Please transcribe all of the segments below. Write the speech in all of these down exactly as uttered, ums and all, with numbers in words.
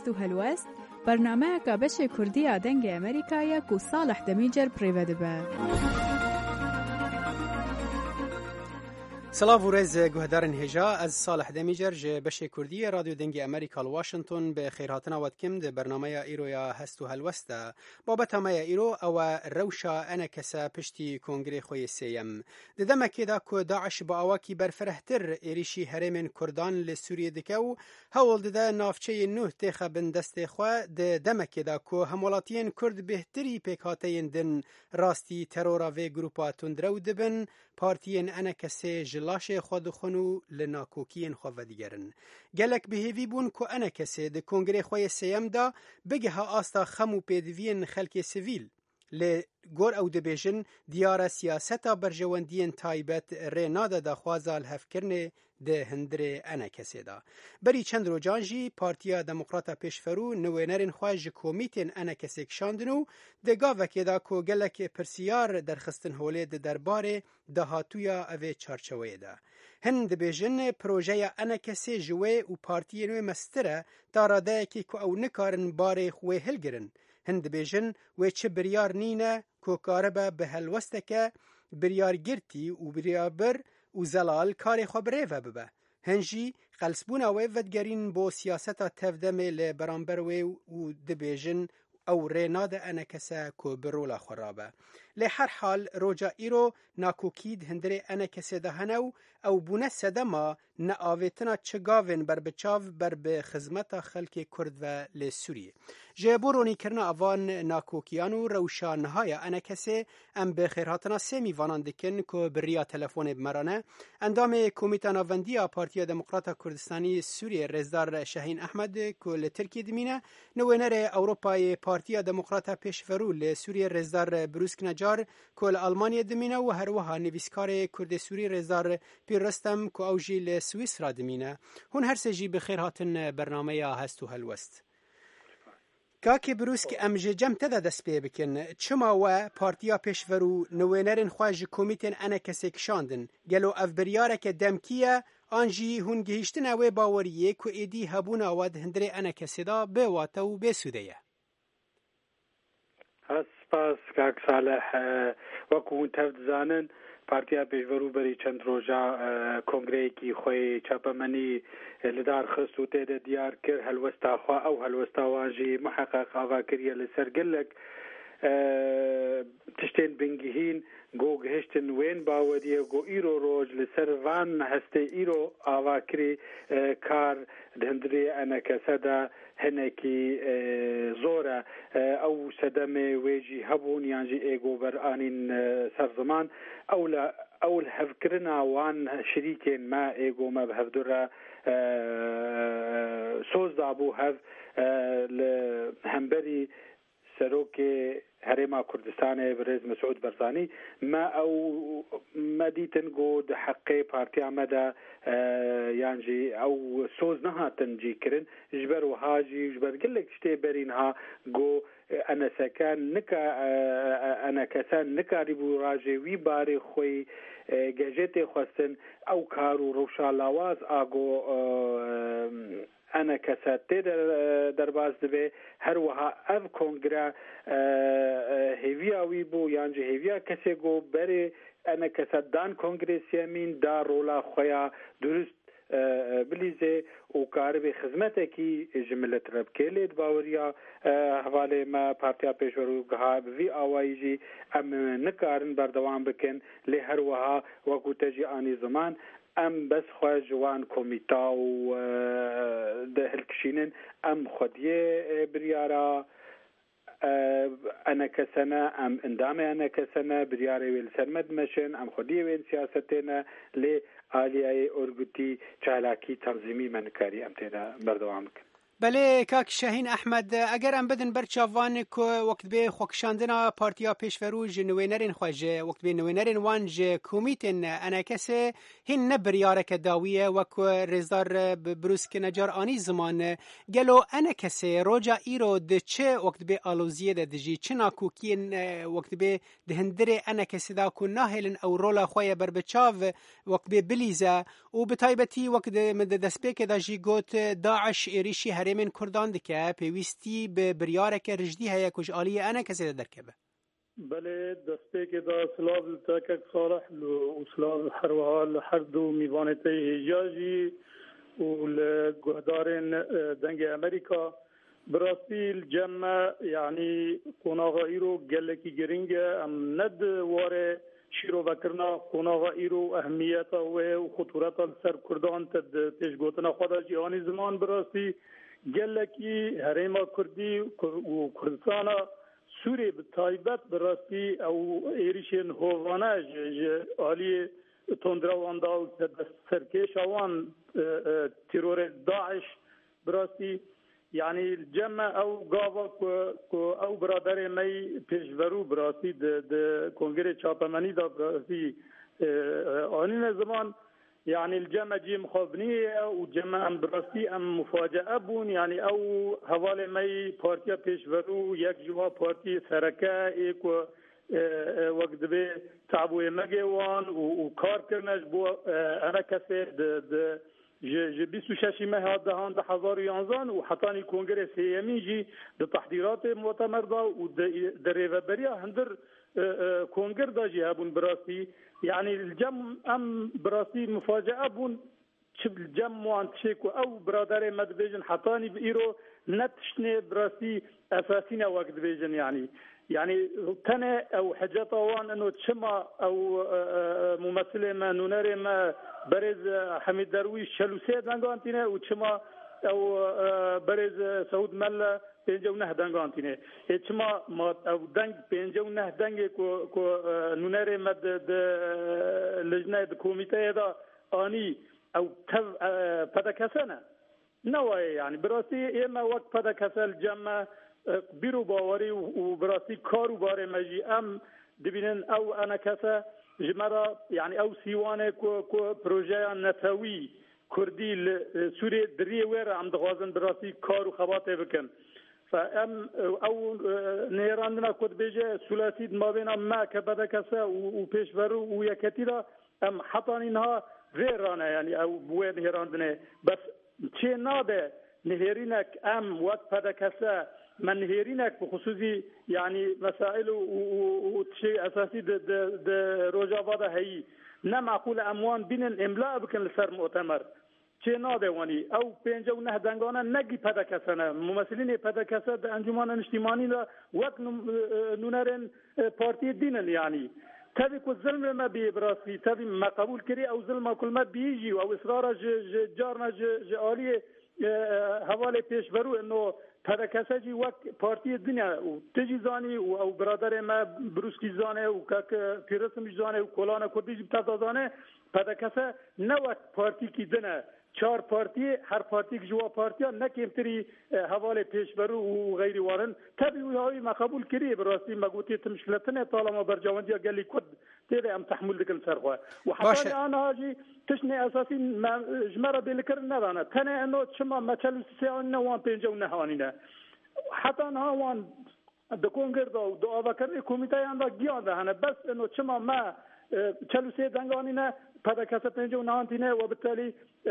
هست و هلوست برنامه که بشه کردی آدنگ امریکایی که صالح دمیجر پریوده به. سلام و رز گوهدارن هجا از صالح دمیجر جه بشه کردی رادیو دنگ امریکا واشنطن به خیرهاتنا ودکم ده برنامه ایرو یا هستو هلوسته بابت همه ایرو او روشا انا کسا پشتی کنگره خوی سیم ده دمکی دا که داعش با اواکی برفرهتر ایریشی هرمین کردان لسوریه دکو هول ده نافچه نوه تیخه بن دست خواه ده دمکی دا که همولاتین کرد بهتری پیکاتین دن راستی ترورا و گروپا تندرو دبن پارتین انا کسی جلاش خود خونو لناکوکین خو دیگرن گلک بهیوی بون کو انا کسی د کنگره خوی سیم دا بگه ها آستا خمو پیدوین خلک سیویل ل گور او دبیجن دیار سیاستا برجواندین تایبت رینادا دا خوازال هفکرنه ده هندره انا کسی دا. بری چند رو جانجی پارتیا دموکراتا پیشفرو نوینرین خواج کومیتین انا کسی کشاندنو ده گاوکی دا کو گلک پرسیار درخستن هوله ده درباره ده هاتویا اوه چارچوه دا. هند بیجن پروژه انا کسی جوه و پارتی نوی مستره داراده که که او نکارن باره خواه هلگرن. هند بیجن و چه بریار نینه که کاربه به هلوسته که بریار گرتی و بریار بر و زلال کاری خواب ریوه ببه. هنجی قلسبون اوه ودگرین با سیاستا تفدمه لبرانبروه و دبیجن او ریناد انا کسا که برولا خرابه. لحر حال روجا ایرو ناکوکید هندره انا کسی دهنو او بونه سدما ناویتنا چگاوین بر بچاو بر به خزمتا خلک کرد و لسوریه. جبورونی کرنا اوان ناکوکیانو روشانهای انا کسی ام به خیرهاتنا سیمی واناندکن که بریا تلفون بمرانه اندام کمیتانا وندیا پارتیا دموکراتا کردستانی سوریه رزدار شاهین احمد که لترکی دمینه نوینر اوروپای پارتیا دموکراتا پیشفرو لسوریه رزدار بروسک نجار کل آلمانیا دمینه و هر وها نویسکار کرد سوری رزدار پیرستم که اوجی لسویس را دمینه هون هر سجی بخیر هاتن برنامه یا هست و هلوست کاکی بروسک امجه جم تدا دست پی بکن چما و پارتیا پیشورو نوینرین خواج کمیتین انا کسی کشاندن گلو اف بریاره که دمکیه آنجی هون گهیشتن اوه باوریه که ایدی هبون آواد هندره انا کسی دا به واتا و به سوده سپاس کاک صالح وەکو تەفدزانن پارتیا پێشڤەرو بەری چەند ڕۆژە کۆنگرەیەکی خۆی چاپەمەنی لەدار خست و تێدە دیار کرد هەلوەستاخوا ئەو هەلوەستاوانژی محقق ئاواکریە لەسەر گەلک تشتێن بنگهین گۆ گەهشتن وێن باوەریە گۆ ئیرۆ ڕۆژ لەسەر ڤان هەستێ ئیرۆ ئاواکری کار هەندرێ ئەنە کەسەدا هەنێکی زۆرە ئەو سەدەمێ وێژی هەبوون یانجی ئێگۆبەر ئانین سەر زمان ئەو لە ئەو هەفکردنا وان شریکێن ما ئێگۆمە بە هەفتورە سۆزدا بوو هەف لە هەمبەری سەرۆکێ هەرێما کوردستانê برêz Mesûd Barzanî me ew me dîtin got di heqê partiya me de yan jî ew soz nehatin cîkirin ji ber wiha jî ji ber gelek tiştê berîn ha got eneseke nika enekesan nikarîbû rajê wî barê xwe gejetê xwestin ew kar û rewşa lawaz a got انا کسات در باز دبه هر وها اف کنگره هیویا وی بو یانجه هیویا کسی گو بره انا کسات دان کنگرسیامین دا رولا خویا درست بلیزه و کار به خدمت کی جملت رب کلید باوریا حواله ما پارتیا پیشورو گها وی اوایجی ام نکارن بردوام بکن له هر وها وقو تجی آنی زمان ام بس خوا جوان کومیتا و ده هلکشینن ام خودیه بریارا انا کسنا ام اندام انا کسنا بریاره ویل سرمد مشن ام خودیه وین سیاستنا لی آلیای ارگوتی چالاکی تنظیمی منکاری ام تینا بردوام کن بله کاک شاهین احمد اگر ام بدن برچاوان که وقت به خوکشاندنا پارتیا پیشورو جنوینرین خواجه وقت به نوینرین وان جه کومیتن انا کسی هین نبریاره که داویه وکو رزدار بروسک نجار آنی زمان گلو انا کسی روجا ایرو ده چه وقت به آلوزیه ده دجی چه ناکوکین وقت به دهندره انا کسی دا کن ناهلن او رولا خواه بربچاو وقت به بلیزه و بطایبتی وقت ده دسپیک دا جی گوت داعش ایریشی هر هرمن کردان دکه پیوستی به بریارک رجدی هیا کش آلی انا کسی درکبه. بله دسته که دا سلاب تاکک صالح و سلاب حروها هر دو میوانته هجاجی و لگهدارن دنگ امریکا براستی الجمع يعني قناغا إيرو قلكي جرينجا أم ند واره شيرو بكرنا قناغا إيرو أهميته وخطورته السر كردان تد تشغوتنا خدا جهاني زمان براستی قلكي هريما كردي وكردستانا سوري بالتايبت براستی او إيريشين هوانا آلي تندروان داو سركيش اوان تيرور داعش براستی يعني الجمع او قاوا او برادر مي پیشورو براستی د کنگره چاپمنی دا براستی آنین زمان يعني الجمع جي مخابنية وجمع ام براستی ام مفاجأة بون يعني او حوالي مي پارتیا پیشورو یک جوا پارتی سرکه ایک و وقت به تعبوی مگوان و کار کرنش بو انا کسی د ج بیست و شش ماه هذا هذا هزار ويانزان وحطاني كونغرس هيمي جي بتحضيرات مؤتمر دا ودريفبريا هندر كونغر دا جي ابون براسي يعني الجم ام براسي مفاجاه ابون شب الجم وان تشيكو او برادر مدبيجن حطاني بايرو نتشني براسي اساسينا وقت بيجن يعني يعني تنا او حاجات وان انه تشما او ممثله ما نونري ما برز حميد درويش شلوسه دنگانتينه وتشما او برز سعود ملا بينجو نه دنگانتينه تشما ما او دنگ بينجو نه دنگ كو كو نونري مد لجنه الكوميتيه دا اني او پدکسنه نوای يعني براسي اما وقت پدکسل جمع بیرو باوری و براستی کارو باره مجی ام دبینن او انا کسا جمرا يعني او سیوانه کو کو پروژه نتوی کردی سوری دریه ویر عم دغازن براستی کارو خباته بکن فام او نيراندنا کد بیجه سلاسید ما بین ما کبدا کسا و پیشورو و یکتیرا ام حطانینها ویرانه يعني او بوه نيراندنه بس چه نابه نهرینک ام وقت پدا کسا من هيرينك بخصوصي يعني مسائل وشيء اساسي د د روجافادا هي نا معقول اموان بين الاملاء بكن لسر مؤتمر چه نادواني او پنجو نه دنگانا نگي پدکسنه ممثلين پدکسه د انجمن اجتماعي لا وقت نونرن بارتي دينن يعني تبي كو ظلم ما بيبراسي تبي ما قبول كري او ظلم كل ما بيجي او اصرار جارنا جاليه حواله پیشورو انه پدکسه جی وقت پارتی الدنيا وتجي زاني او برادر ما بروسكي زانه وكاك بيرسم زانه وكولانا كردي جبتا زانه پدکسه نوت پارتی کی دنه چهار پارتی هر پارتی جوا پارتیا نکیمتری حواله پیشورو و غیری وارن تبي وهاي ما قبول كري براسي ما قلت مشكلتنا طالما برجواندي قال لي كد تبي ام تحمل ذيك السرقه وحتى انا هاجي تشني اساسي جمره بالكر نرانا تنا انه تشما ما تشلو سيانا وان بينجو نهانينا حتى انا وان دكون غير دو افكر كوميتاي اندا جياندا انا بس انه تشما ما تشلو سي دنگانينا پدکسه پنجو نهانتینه وبالتالي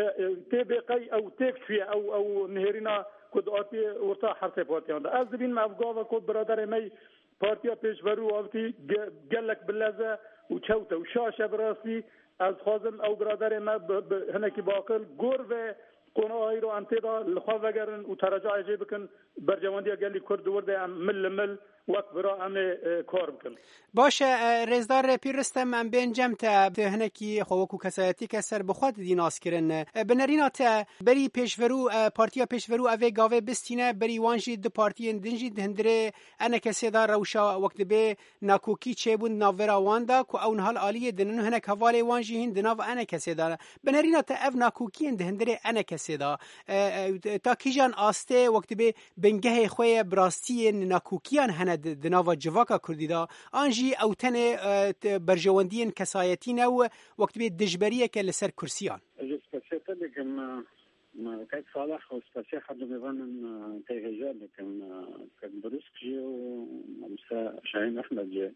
تبقي او تكفي او او نهرينا كود آتی ورتا حرف پارتیان از بین مفقا و کود برادر می پارتیا پیشورو آتی گلک بلزه و چوته و شاشه براسی از خازم او برادر ما هنکی باقل گور و قناعی رو انتدا لخوا وگرن و ترجع عجیب کن برجواندی گلی کرد ورده مل مل وقت برا ام کار بکن باشه رزدار پیرستم ام بین جمتا هنکی خوکو کسایتی که سر بخواد دیناس کرن بنرینات بری پیشورو پارتیا پیشورو اوه گاوه بستینه بری وانجی دو پارتی دنجی هندره انا کسی دا روشا وقت به ناکوکی چه بون ناورا واندا کو اون حال عالیه دنن هنک حواله وانجی هند ناو انا کسی دا بنرینات اف ناکوکی هندره انا کسی دا تا کیجان آسته وقت به بنگه خوی براستی ناکوکیان هند دناوا جواکا کردی دا آنجی او تنه برجواندین کسایتی نو وقت به دجبریه که لسر کرسیان اجا سپسیتا لکم کاک صالح و سپسی حد میوانن تیهجا لکم کاک بروسک جی و امسا شاهین احمد جی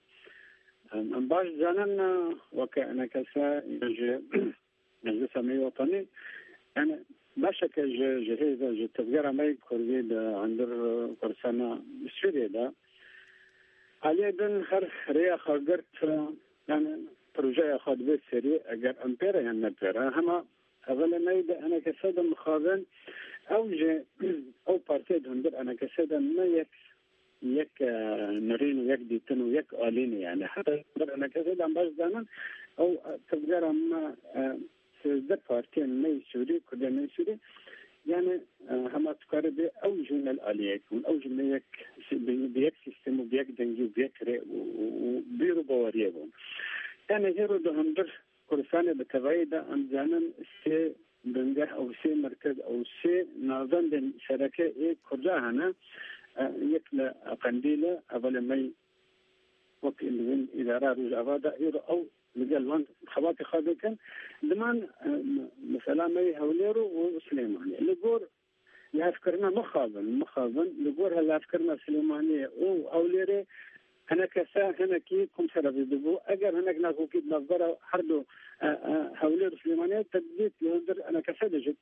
ام باش زانن وكأنا كسا يجي مجلس أمني وطني أنا باشكه جهيز جتبجر ماي كوريد عندر كورسانا سوريا دا عليه بن خر ريا خرجت يعني بروجي خد بيت سري اگر امبيرا يعني امبيرا هما اولا ميد انا كسد مخابن او جي او بارتيد هندر انا كسد ما يك يك نرين ويك ديتن ويك آلين يعني حتى انا كسد عم باش دانا او تبجر ما سيد بارتين مي سوري كده مي سوري يعني هما تقارب اوجه من الاليات واوجه من يك بيك سيستم وبيك دنجي وبيك وبيرو بواريبون يعني هيرو ده هندر كورسانه بتبعيده ام زانن سي بنجح او سي مركز او سي نظام بين شركه ايه كرجا هنا يكلا قنديله قبل ما وقت اللي اداره رجع هيرو او مجال وان خواطي خاضي كان دمان مثلا مي هوليرو وسليماني اللي جور يفكرنا مخازن مخازن اللي جور هلا يفكرنا سليماني او اوليري انا كسا هنا كي كم سنه بيدبو اجر هناك ناكو كي نظره حردو هوليرو سليماني تدبيت يقدر انا كسا جت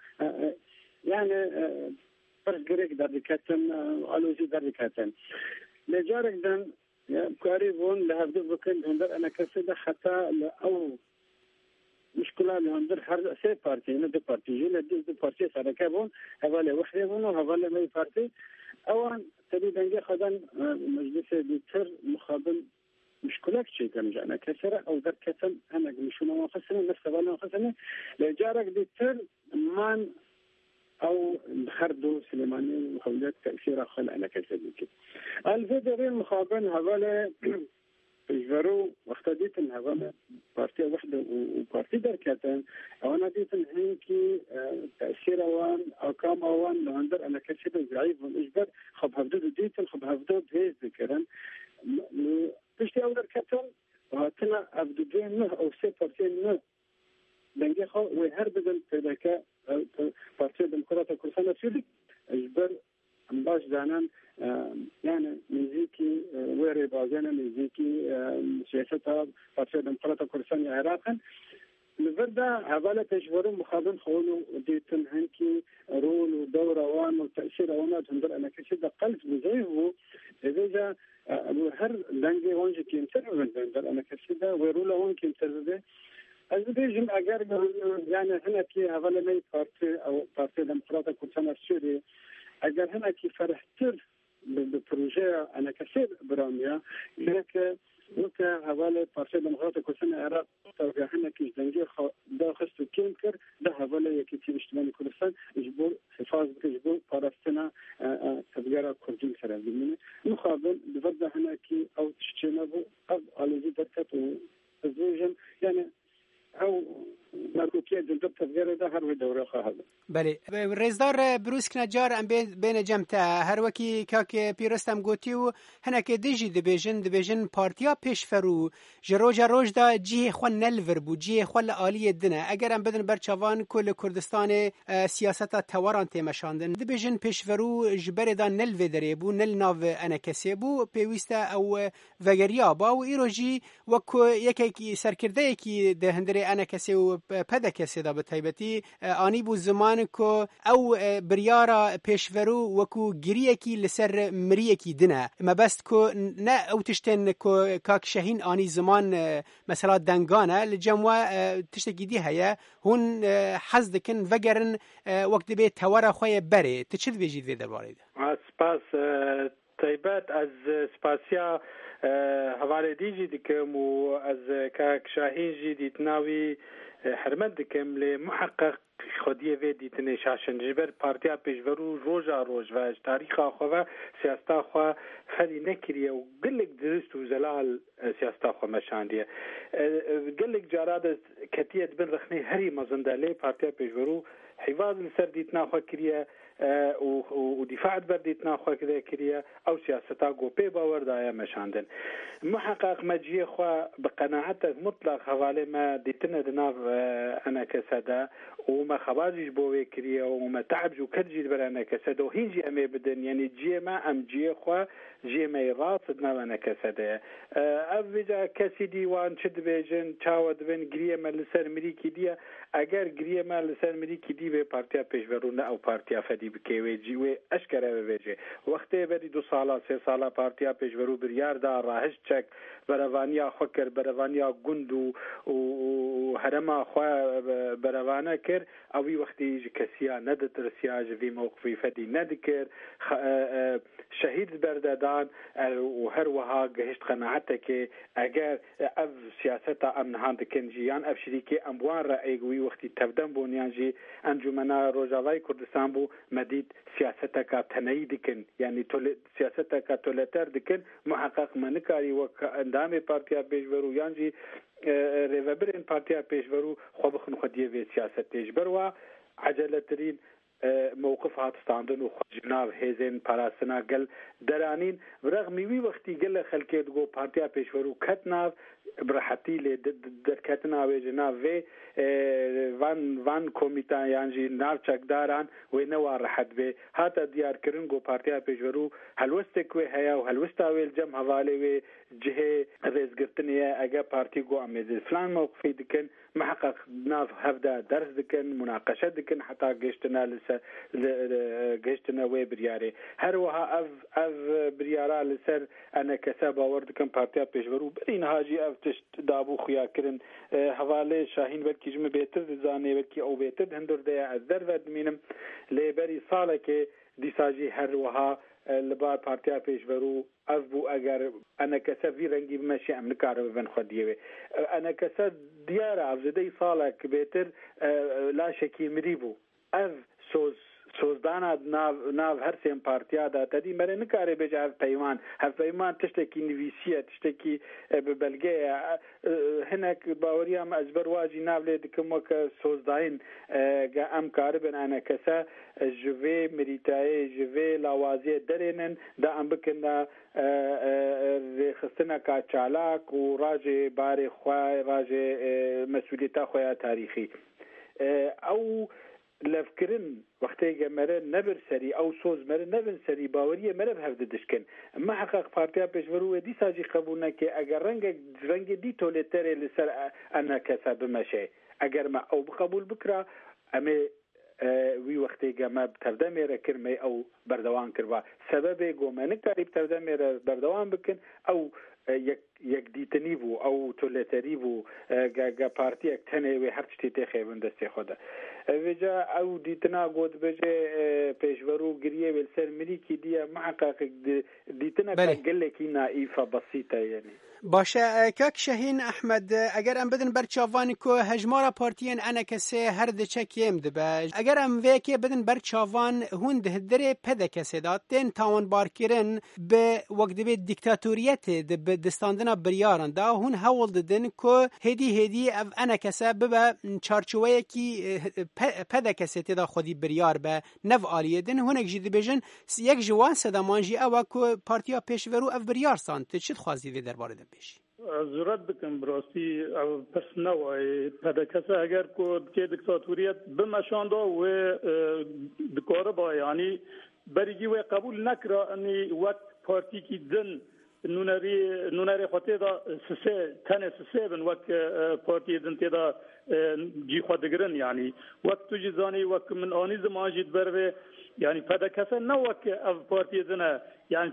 يعني فرق جريك داركاتن الوزي داركاتن لجارك دن قريبون لهذا بكل هندر أنا كسيدة حتى أو مشكلة لهندر هر سه بارتي نه دو بارتي جل دو دو بارتي سره كابون هواله وحده بونو هواله مي بارتي اوان تبي دنجي خدان مجلس دكتور مخابن مشكلة شيء كان جانا كسرة أو ذر كتم أنا مشونا مخسنة نفس ولا مخسنة لجارك دكتور مان أو خردو سليماني وحولات تأثير خل أنا كسبك. الفيدرين مخابن هواله يجبروا واختديت إن هواله بارتي واحدة وبارتي دركتان أو أنا ديت إن هيك تأثير وان أو كام وان لهندر أنا كسب ضعيف والإجبار خب هفدو ديت خب هفدو بهيز ذكرن بشتي أول دركتان وهاتنا هفدو دين نه أو سي بارتي نه دنجي خو وهر بدل تذكر بارتي ديمقراطية كردستان سوري إجبار باش زانان يعني ميزيكي ويري بازانا ميزيكي سياستها بارتي ديمقراطية كردستان عراقا لفردا هذا تجبر مخابن خولو ديتن هنكي رول ودورة وان وتأثير وانات هندر أنا كشدة قلب بزيفو إذا هر دنجي وانجي كيمتر هندر أنا كشدة ويرولا وان كيمتر الفيجن أجر يعني هنا كي هذا مي بارتي أو بارتي ديمقراطية كردستان السوري أجر هنا كي فرحتر بالبروجي أنا كثير برامية لكن وكا هذا بارتي ديمقراطية كردستان العراق توجه هنا كي دنجي دا خصو كيمكر دا هذا يكي تي اجتماعي كردستان يجبر حفاظ يجبر فلسطين تبقى كردين سرا منه مخابل بفضل هنا كي أو تشتنبو أو على زي دركات وزوجن يعني أو مرکوکیه دلدب تفجر ده هر و دوره خواهد. بله رئیسدار بروسک نجار ام بین جمعه هر وکی که پیرستم گوتیو هنر که دیجی دبیجن دبیجن پارتیا پیش فرو جروج روج دا جیه خو نلور بو جیه خو عالی دنه اگر ام بدن برچوان کل کردستان سیاست توران تمشاندن دبیجن پیش فرو جبر دا نلو دره بو نل ناو انا کسی بو پیوسته او وگریا با و ایروجی وکو یکی سرکرده یکی ده هندره انا کسی و پدا کسی دا بتایبتی آنی بو زمان کو او بریارا پیشورو وکو گریه کی لسر مریه کی دنه ما بست کو نه او تشتن کو کاک شهین آنی زمان مثلا دنگانه لجموع تشتگی دی هیا هون حز دکن وگرن وقت به تورا خوی بره تچد ویجید وی درباره ده سپاس تایبت از سپاسیا حواله دیجی دکم و از کاک شاهین جی دیتناوی حرمت دکم لمحقق خودیه وی دیتنه شاشن جبر پارتیا پیشورو روژا روژ و تاریخ خو سیاستا خو خلی نکریه و گلک درست و زلال سیاستا خو مشاندیه گلک جاراد کتیت بن رخنه هری مزنداله پارتیا پیشورو حفاظ لسر دیتنا خو کریه ودفاع برديتنا خو كذا كريا او سياستا غوبي باور دايا مشاندن محقق مجيه خو بقناعتك مطلق حواله ما ديتنا دناف انا كسدا وما خباجش بوي كريا وما تعب جو كرجي برانا كسدا وهيجي امي بدن يعني جي ما ام جي خو جي ما راسدنا انا كسدا افجا كسيدي وان شد بيجن تشاود بن غريا ملسر مريكي دي اگر غريا ملسر مريكي دي به پارتيا پيشورونه او پارتيا فدي بكوي جي و اشكره بيجي وقت بري دو سالا سه سالا پارتيا پيشورو بريار دا راهش چك بروانيا خوكر بروانيا گوندو و هرما خو بروانه كر او وقتي كسيا ندت رسياج في موقفي فدي ندكر شهيد بردادان وهر وها گهشت قناعتك اگر اف سياستا امن هاند كنجيان اف شريكي اموان رايغوي وقتي تبدن بونيانجي انجمنا روجاواي كردستان بو مديد سياستا کا تنيد دكن يعني تول سياستا کا تولتر دكن محقق منكاري وك اندام پارتيا بيجورو يانجي ريفبرين پارتيا بيجورو خو بخن خديه في سياست تجبروا عجلترين موقف هات ستاندن و جناب هیزن پاراسنا گل درانین رغم وی وقتی گل خلکت گو پارتیا پیشورو کتناو برحتی ل درکتنا و جناب و وان وان کمیته یانجی ناو چکداران و نو راحت به هات دیار کرن گو پارتیا پیشورو هلوست کو هيا و هلوستا ویل جم حواله و جهه رزګرتنه اگه پارتی گو امیز فلان موقفی دکن محقق ناف هفدا درس دكن مناقشه دكن حتى قشتنا لسه قشتنا وي برياري هر وها اف اف بريارا لسر انا كسبا وردكن بارتيا بيشورو برين هاجي اف تشت دابو خيا كرن حواله شاهين بلكي جم بيتر زاني بلكي او بيتر هندور ديا الذرد مينم لبري صالك ديساجي هر وها لبار پارتیا پیشورو اف بو اگر انا کسا وی رنگی بمشی امنکار ببن خودیوه انا کسا دیار افزده سالک بیتر لا شکی مریبو اف سوز سوزدانا ناو ناو هر سیم پارتیا دا تدی مره نکاره بجا هف پیمان هف پیمان تشتکی نویسیه تشتکی ببلگه هنک باوری هم از برواجی ناو لید کم وک سوزداین ام کاره بن انا کسا جوه مریتای جوه لاوازی درینن دا ام بکن خستنا کا چالاک و راج بار خواه راج مسئولیتا خواه تاریخی او لفكرن وقتی جمره نبر سری او سوز مره نبر سری باوریه مره به هفته دشکن اما حقق پارتیا پیشورو دی ساجی قبول نکه اگر رنگ رنگ دی تولتر لسر انا کسب مشه اگر ما او بقبول بکرا اما وی وقتی جمع تردمه را کرمه او بردوان کروا سبب گومنه قریب تردمه را بردوان بکن او یک یک دیتنی بو او تولتری بو گا پارتی یک تنه و هر چی تخیبن دسته خوده وجا او دیتنا گود بجه پیشورو گریه ول سر ملیکی دیا محقق دیتنا گله کی نائفه بسيطه یعنی باشه کاک شاهین احمد اگر ام بدن برچاوانی کو هجمارا پارتیان انا کسی هر دچه کیم دبه اگر ام وکی بدن برچاوان هون ده دره پده کسی داد تین تاوان بارکرن به وقت به دیکتاتوریت به دستاندنا بریارن دا هون هول ددن کو هدی هدی اف انا کسی ببه چارچوه کی پده کسی تدا خودی بریار به نو آلیه دن هونک جدی بجن یک جوان سدامانجی او کو پارتیا پیشورو اف بریار سانت چید خوازی در باره بشی ضرورت بکن براستی پس نوعی پدکسه اگر که دیکتاتوریت بمشانده و دکاره با یعنی بریگی و قبول نکره انی وقت پارتی کی دن نونری نونری خاطر دا سه تن سه بن وقت پارتی دن تدا جی خودگرن یعنی وقت تو جزانی وقت من آنی زمان جد بره يعني فدا كسر نوك أف بارتي ذنا يعني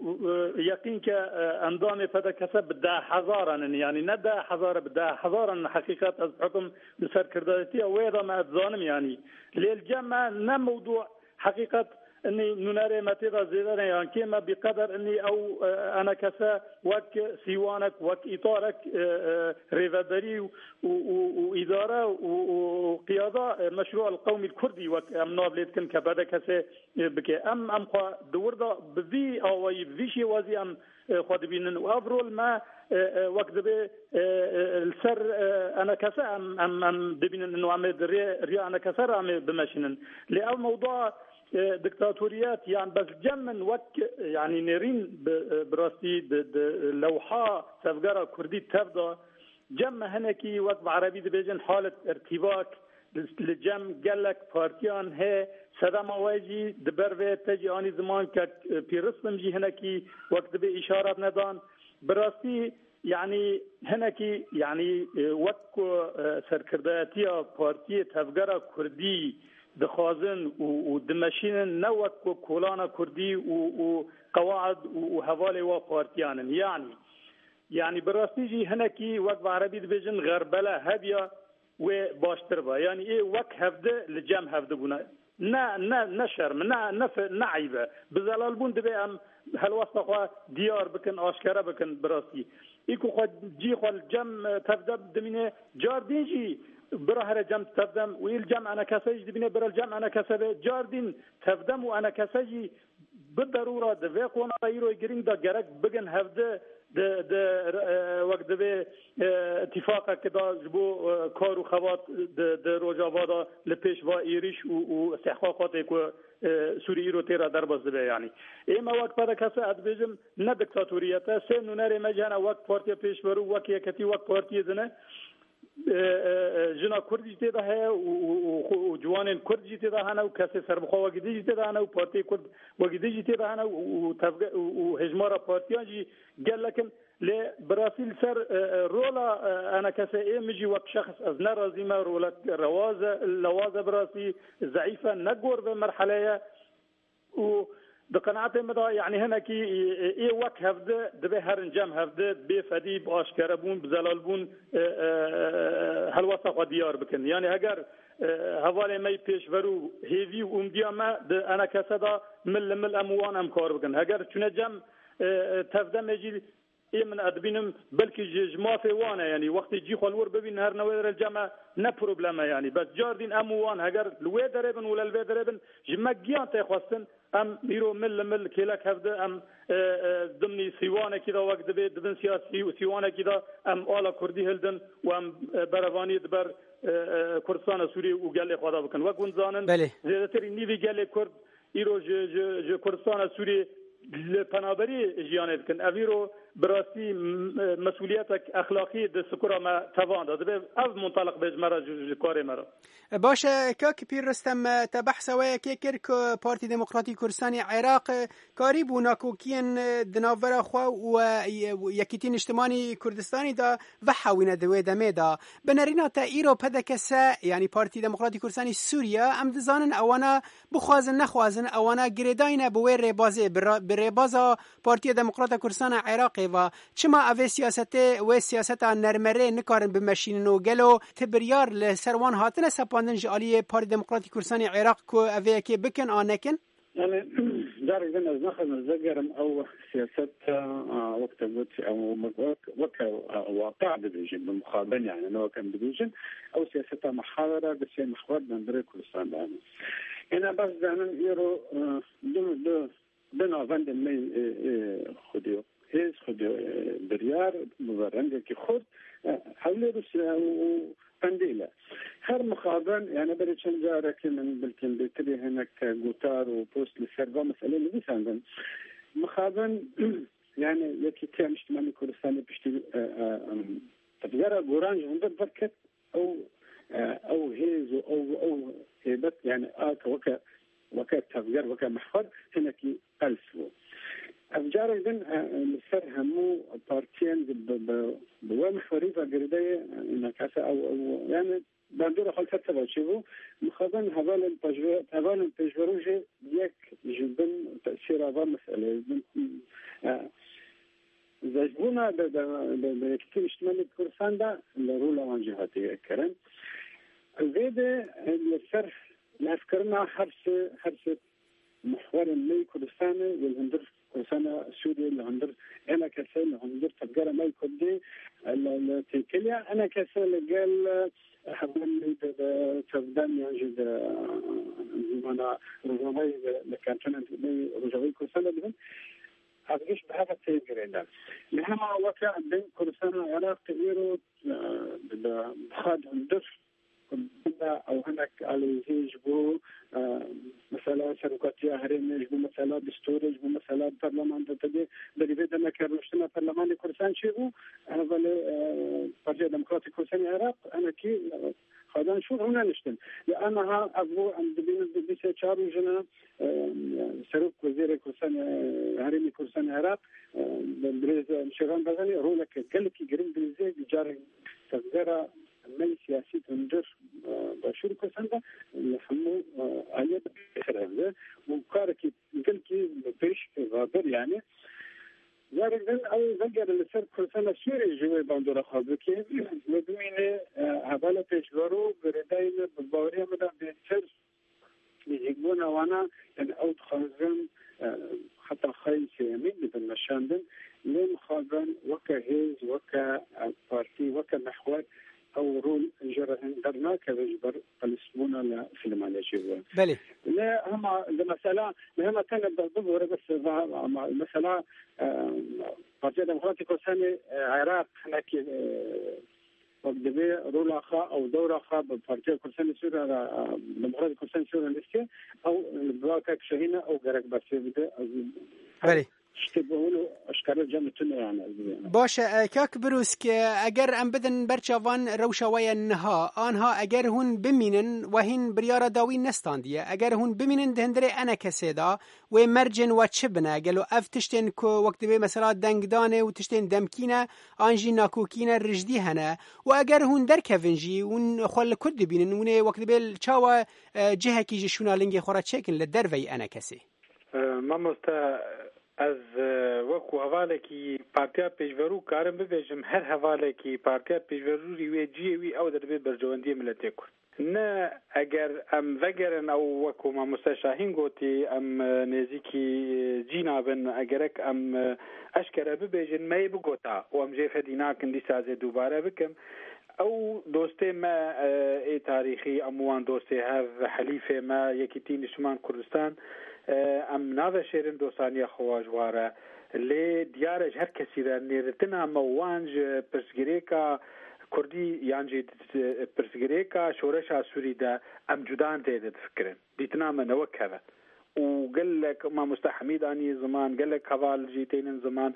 يقين كأنظام فدا كسر بدا حضارا يعني ندا حضارة بدا حضارا حقيقة حكم بسر كرداتي ويدا ما تظالم يعني للجمع نموضوع حقيقة اني نناري متى زيدنا يعني كما بقدر اني او انا كسا وك سيوانك وك اطارك ريفادري واداره وقياده مشروع القومي الكردي وك امنا بلادكن كبدا كسا بكي ام ام دوردا بفي او في شي وازي ام خدبين وافرول ما وقت به السر انا كسا ام ام دبين انه عم ري انا كسر عم بمشنن لاول موضوع دكتاتوريات يعني بس جمن وك يعني نرين براستي لوحة تفجر كردي تفضى جم هنكي وقت عربي دبيجن حالة ارتباك لجم قالك بارتيان هي سدام واجي دبر تجي اني زمان ك بيرسم جي هنكي وقت بإشارة ندان براستي يعني هنكي يعني وقت سركرداتيا بارتي تفجر كردي دخازن ودمشين نوك كولانا كردي وقواعد وهوالي وبارتيان يعني يعني براستيجي هنكي وقت عربي دبيجن غربلة هبيا وباشتربا يعني ايه وقت هفده لجام هفده بنا نا نا نشرم نا نف نعيبه بزلال بون دبي ام هالوسطه ديار بكن اشكره بكن براستي ايكو خد جي خل جم تفدم دمينه جاردينجي برا جم تفدم ويل جم انا كسج دبينه برا الجم انا كسبه جاردين تفدم وانا كسجي بالضروره دفي قونا يرو جرين دا جرك بجن هفده د د وقت به اتفاق كده جبو کار و خوات د روجاوادا لپیش و ایریش و استحقاقات کو سوری رو تیرا در باز به یعنی اما وقت پر کس ادبیجم نه دیکتاتوریته سه نونر مجانا وقت پارتی پیش برو وقت یکتی وقت پارتی زنه جنا کردی تیدا ہے و جوانین کردی تیدا هنه و کسی سربخوا وگیدی تیدا هنه و پارتی کرد وگیدی تیدا هنه و و هجمارا پارتیان جی قال لكن لبرازيل سر رولا انا كسي مجي وقت شخص از نرازي ما رولا روازه اللوازه براسي ضعيفه نقور بمرحله و بقناعتي مدى يعني هنا كي ايه وقت هفده دبي هرنجام هفده بفدي باشكربون بزلالبون هالوسط ديار بكن يعني اگر هوالي ماي پیشورو هيفي و امدياما انا كسدا مل مل اموان ام کار بكن اگر چونه جم تفده مجي ايه من ادبينم بلكي جمافي وانا يعني وقت يجي خلور ببين هر نوير الجامعة نا بروبلما يعني بس جاردين اموان هجر لوي دربن ولا الوي دربن جما جيان تخواستن ام يرو مل مل كيلك هفده ام ضمني سيوانه كده وقت دبي دبن سياسي وسيوانه كده ام آلا كردي هلدن وام برواني دبر كردستان سوري وقال خدا بكن وكون زانن زيادتر نيفي قال كرد يرو ج ج كردستان سوري لپنابری جیانت کن اویرو براستی مسئولیتک اخلاقی د سکورا ما توان داد به از منطلق به مرا کار مرا باشه که پیر رستم تبحث و که کر پارتی دموکراتی کردستان عراق کاری بونا کوکین دناور خو و یکیتین اجتماعی کردستانی دا و حوینه دوی دمه دا بنرینا تا ایرو پدکسه یعنی پارتی دموکراتی کردستان سوریا ام دزانن اوانا بخوازن نخوازن اوانا گریداین بوی ربازه بربازا پارتی دموکرات کردستان عراق و چما اوه سیاست و سیاست نرمره نکارن بمشین و گلو تبریار لسروان هاتن سپاندن جالی پارتی دموکراتی کردستان عراق کو اوه که بکن آنکن يعني دار إذا ناخذ نذكر أو سياسات وقت وقت أو وقت واقع بديجن بالمقابل يعني لو كان بديجن أو سياسات محاورة بس محور بندري كردستان يعني أنا بس دائما يرو دو دو بنا فند مي خديو هيز خديو بريار مبرنج كي خد حول روسيا وبنديلا هر مخابن يعني بري تشنجا لكن بالكن بتري هناك جوتار وبوست للسرقه مساله اللي بيساندن مخابن يعني يكي تاع اجتماعي كردستاني بيشتي تفجر اورانج عند بركت او او هيز او او هيبت يعني اك وك وك تفجر وك محفر هناك ألفو أفجار إذن سرهمو بارتيان بوامحوري فقردية إنكاسة أو أو يعني باندورة خلصة سبا شبو مخابن هذال البجور هذال البجوروجي يك جبن تأثير هذا مسألة زجبونا بكتير اجتماعي كردستان ده لرولا وانجهاتي كرن الزيادة السرح لأفكارنا حرس حرس محور اللي كردستاني والهندر كردستان سوريا الهندر أنا كسل الهندر تجارة ما يكدي التكلية أنا كسل قال حبل تفدان يجد زمانا رجوعي لكانتون رجوعي كردستان لهم أبغيش بهذا التجربة ده لهما وقع بين كردستان العراق تغيروا بخاد هندر او هناك على بو مثلا سرقتي هرم بو مثلا دستور بو مثلا برلمان تدي بريده ما كرشنا برلمان كردستان شيبو هذا البرجة ديمقراطي كردستان العراق انا كي خدان شو هنا نشتن لانها ابو عند بين بيسه شارو جنا سرق وزير كردستان هرم كردستان العراق بريز شيران بغني رولك قال لك جرين بريزي جاري تغير من سياسي تندر بشور كردستان نحمو عليه خرافه وكاركي قلكي بيش غابر يعني لكن أي ذكر السر كردستان سوري جوي باندورا خابكي مدمنه حواله پیشوارو برداین باوری مدام بهتر يجيبون وانا ان اوت خازن حتى خاين سيامين بالمشاندن لين خازن وكا هيز وكا بارتي وكا محور او رول جرهن درنا كبجبر قلسمونا لا فيلم على جوا بله لا هم المساله هم كانت بالضبط بس المساله بارتي ديمقراطي كردستان العراق هناك وبدبي رولا خا او دورا خا بارتي كردستان سوريا ديمقراطي كردستان سوريا لسه او بلاك شهينه او غرق بس بده بله اشتبهوا اشكال جمعتنا يعني باشه کاک بروس که اگر ام بدن برچوان روشوای نها آنها اگر هون بمینن و هین بریارا داوی نستاندیه اگر هون بمینن دهندره انا کسیدا و مرجن و چبنه گلو اف تشتین کو وقت به مثلا دنگدانه و تشتین دمکینه آنجی ناکوکینه رجدی هنه و اگر هون در کفنجی اون خل کد بینن اون وقت به چاوا جهه کی جشونا لنگی خورا چکن لدروی انا کسی ما مست از وەکو هەواڵێکی پارتیا پێشڤەرو کارم ببێژم هەر هەواڵێکی پارتیا پێشڤەروری وێ جیێوی ئەو دەبێت بەرژەوەندی ملەتێ کورد نە ئەگەر ئەم ڤەگەرن ئەو وەکو مامۆستا شاهین گوتی ئەم نێزیکی جینابن ئەگەرەک ئەم ئەشکەرە ببێژن مەی بگۆتا و ئەم ژێفەدی ناکن دیسازێ دووبارە بکەم ئەو دۆستێ مە ئێ تاریخی ئەموان دۆستێ هەv حەلیفێ مە یەکیتی نیشتمان کوردستان ام ناوه شیرن دوستانی خواجواره لی دیارش هر کسی را نیرتنا موانج پرسگریکا کردی یانجی پرسگریکا شورش سوری ده ام جدان دیده فکرن دیتنا من وکه و قال لك ما مستحميد اني زمان قال لك حوال جيتين زمان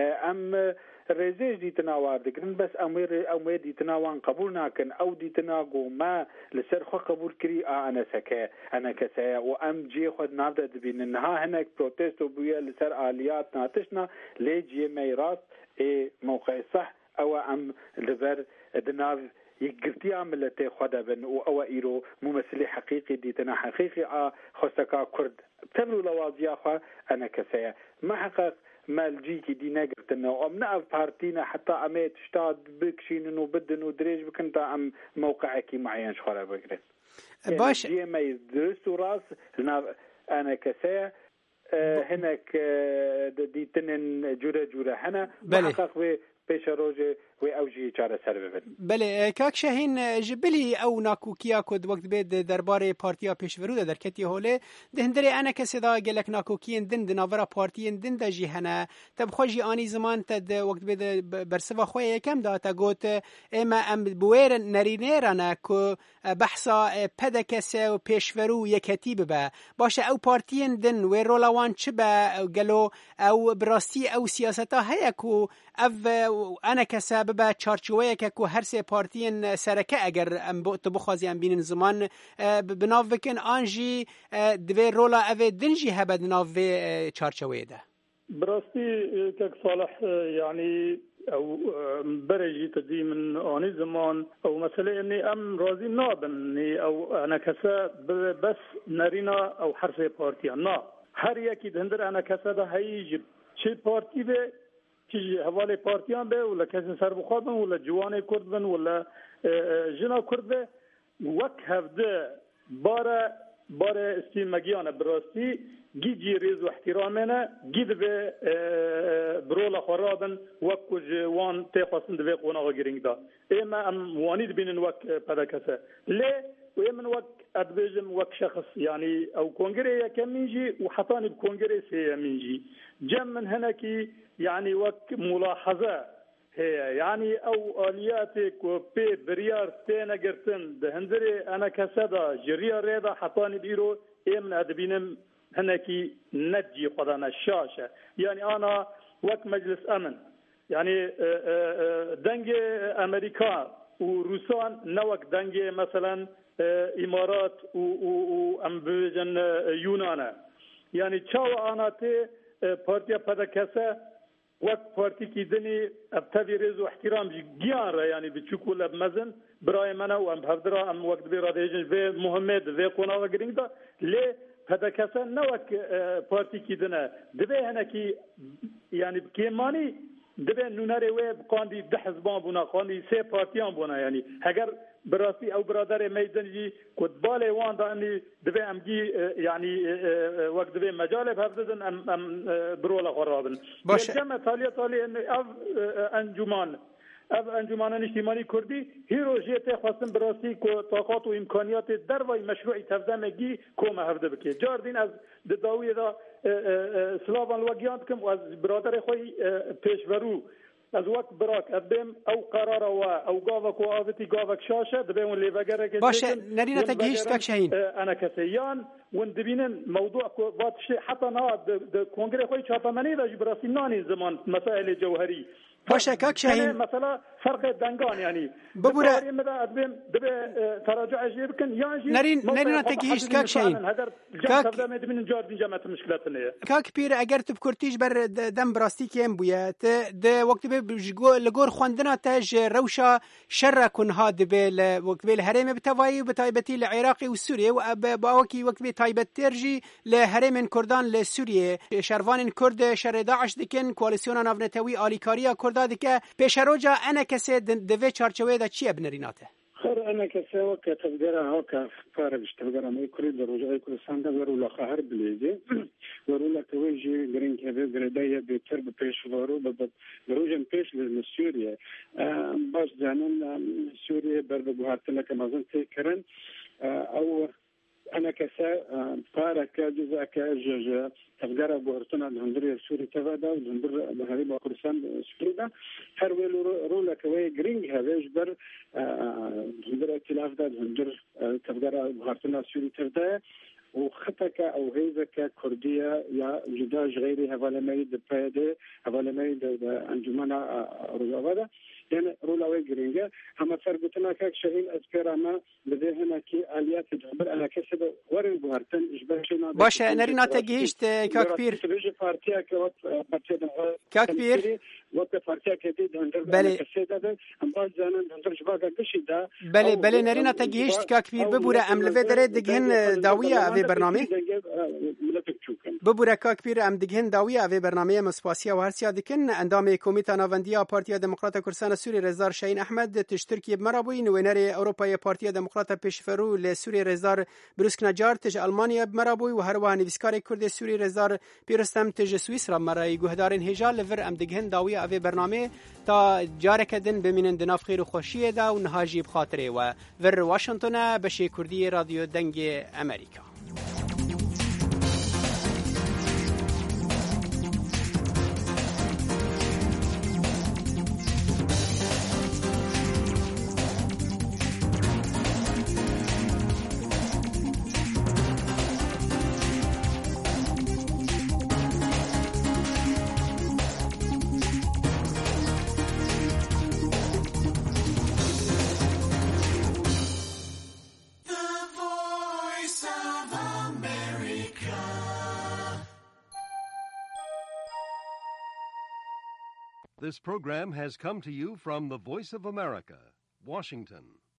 ام رزيج ديتنا واردكن بس امير امير ديتنا وان قبول ناكن او ديتنا جو ما لسر خو قبول كري انا سكه انا كسا وام جي خد نابد بين انها هناك بروتست وبيا لسر اليات ناتشنا لجي ميراث اي موقع صح او ام لبر دناف يقرتي عملته خدبن او ايرو ممثل حقيقي ديتنا حقيقي اه خستكا كرد تبرو لوازيا خو انا كسا ما حقق مالجيكي دي نقرتنا وامنا بارتينا حتى اميت اشتاد بكشين وبدن ودريج بكنتا ام موقعك معين شخرا بقرن باش جي ما يدرس وراس انا كسا هناك دي تنن جورا جورا هنا محقق پیش روزه و اوجی چاره سر ببین. بله کاک شاهین جبلی او ناکوکیا کد وقت بید درباره پارتیا پیشورو در کتی هوله دهندره انا کسی دا گلک ناکوکین دن دناورا پارتین دن دا جی هنه تب خوشی آنی زمان تد وقت بید برسوا خواه یکم دا تا گوت اما ام بویر نرینیرانه که بحثا پده کسی و پیشورو یکتی ببه باشه او پارتین دن و رولوان چه به گلو او براستی او سیاستا هیا که او انا کسی ببا چارچوبه که کو هر سه پارتین سرکه اگر تو بخوازی ام بینن زمان بناو بکن آنجی دوی رولا اوه دنجی هبد ناو چارچوبه ده براستی که صالح يعني او برجي تدي من اني زمان او مثلا اني ام راضي نابني او انا كسا بس نرينا او حرف بارتيان نا هر يكي دندر انا كسا ده هيجي چه بارتي به چی حواله پارتیان به ولا کسی سر بخوابن ولا جوان کرد بن ولا جنا کرد به وقت هفته باره باره استیمگیان براستی گیجی ریز و احترامنا گید به برولا خرابن وقت جوان تخصن دوی قونا گرینگ دا اما ام وانید بینن وقت پدا کسه لی و من وقت ادبیجم وقت شخص يعني او كونغري كمينجي وحطاني بكونغري سي منجي جم من هنا كي يعني وقت ملاحظه هي يعني او الياتك وبي بريار تينا قرتن دهندري انا كسدا جريا ريدا حطاني بيرو امن ادبينم هناكي نجي قدنا الشاشه يعني انا وقت مجلس امن يعني دنجي امريكا وروسان نوك دنجي مثلا امارات وامبوجن يونان يعني تشاو انا تي بارتيا بدكسه وقت پارتی کی دنی ابتدی رز و احترام جیان را یعنی بچوکول ابمزن برای من و ام هفدرا ام وقت بی رادیجن و محمد و قنا و گرینگ دا لی پدکسن نوک پارتی کی دنه دبی هنکی یعنی کیمانی دبی نونری و قاندی ده حزبان بونا قاندی سه پارتیان بونا یعنی اگر براسي او برادر ميدنجي كتبالي وان داني دبي امجي يعني وقت دبي مجال بهفدن ام ام برولا خرابن الجامعه تاليه تاليه ان اف انجمان اف انجمان اجتماعي كردي هيروجيت خاصن براسي كو طاقات و امكانيات در و مشروع تفدمگي كوم هفده بكي جاردين از داويه دا سلاوان وگيانت كم از برادر خوي پیشورو از وقت براک ادم او قرار و او گاوک و آفتی گاوک شاشه دبیون لیوگره که باشه نرینا تگیش کک شهین انا کسیان وندبینن موضوع کو وات شي حتى نا د کنگره خوی چاپمنی دا براسي نانی زمان مسائل جوهری باشه کک شهین مثلا فرق دنگان يعني ببوره مدا ادم دبي تراجع جيب كن يانجي نرين نرينا تگیش کک شهین کک من جارد جامعه مشكلتنا کک پیر اگر تو کرتیج بر دم براستی کیم بویا د وقت به لگور خواندنا تاج روشا شر کن هاد به وقت به الهرم بتوایی بتایبتی العراقي والسوري وباوكي وقت به تایبت ترجي لهرم كردان لسوريا شروان كرد شر داعش دکن کواليسيون نافنتوي آلیکاریا کرد دکه پیشروجا انا کسی دوی چارچوبه دا چیه بنریناته خير أنا كسوة كتبدأ هوكا فارق تبدأ ما يكرد الرجاء كل سنة ورو لا خهر بليدي ورو لا توجي جرين كذا جردايا بترب بيش ورو بب بروجن بيش للسوريا باش جانن سوريا برد بوهرتنا كمازن تكرن أو أنا كسا فارق جزء كجج تبدأ بوهرتنا الهندري السوري تبدا والهندر بهذه باكرسان سوريا هر ويل رو لا كوي جرين هذا جبر هندر ائتلاف ده هندر تبدأ بوهرتنا السوري تبدا وخطك أو غيظك كردية يا جداج غيري هفالمي دبادة هفالمي أنجمنا رجاوة يعني رولاوي جرينجا هم فرقتنا كاك شهين أذكرنا لديهنا كي آليات تدبر أنا كسب ورن بوهرتن إجبارشنا باشه نرينا تجيشت كاك بير تبيج بارتيا كوت بارتيا كاك بير وقت بارتيا كديد هندر بله كسيدا ده هم بعد زمان هندر شباك كشيدا بله بله نرينا تجيشت كاك بير ببورة أم لفه داره دقهن داوية في برنامج ببورة كاك بير أم دقهن داوية في برنامج مسپاسية وهرسيا دكن اندام كوميتا نافندية بارتيا ديمقراطة كردستان سوري رزدار شاهین احمد تشترکی بمرابوی نوینری اروپای پارتی دموکرات پیشفرو لسوری رزدار بروسک نجار تج آلمانیا بمرابوی و هر وان نویسکار کرد سوری رزدار پیرستم تج سوئیسرا مرای گهدارن هجال لور ام دگهن داوی اوی برنامه تا جارکدن بمینن دناف خیر و خوشیه دا و نهاجی بخاطره و ور واشنطن بشی کردی رادیو دنگ امریکا. This program has come to you from the Voice of America, Washington.